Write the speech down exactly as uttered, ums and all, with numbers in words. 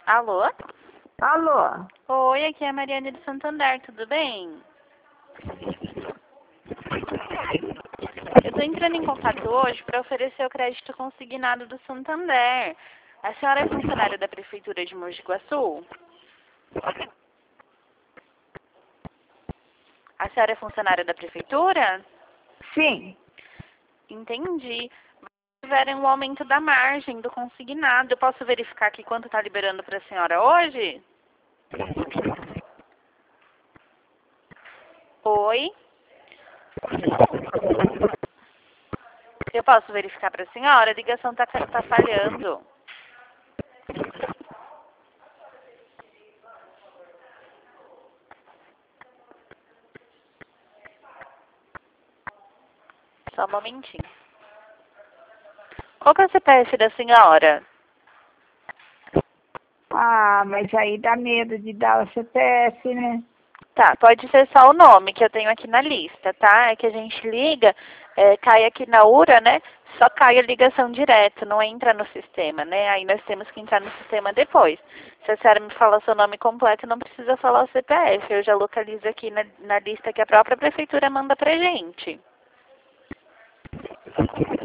Alô? Alô? Oi, aqui é a Mariane do Santander, tudo bem? Eu estou entrando em contato hoje para oferecer o crédito consignado do Santander. A senhora é funcionária da Prefeitura de Mogi Guaçu? A senhora é funcionária da Prefeitura? Sim. Entendi. Tiverem um aumento da margem do consignado. Eu posso verificar aqui quanto está liberando para a senhora hoje? Oi? Eu posso verificar para a senhora? A ligação está tá falhando. Só um momentinho. Qual que é o C P F da senhora? Ah, mas aí dá medo de dar o C P F, né? Tá, pode ser só o nome que eu tenho aqui na lista, tá? É que a gente liga, é, cai aqui na U R A, né? Só cai a ligação direto, não entra no sistema, né? Aí nós temos que entrar no sistema depois. Se a senhora me falar seu nome completo, não precisa falar o C P F. Eu já localizo aqui na, na lista que a própria prefeitura manda pra gente.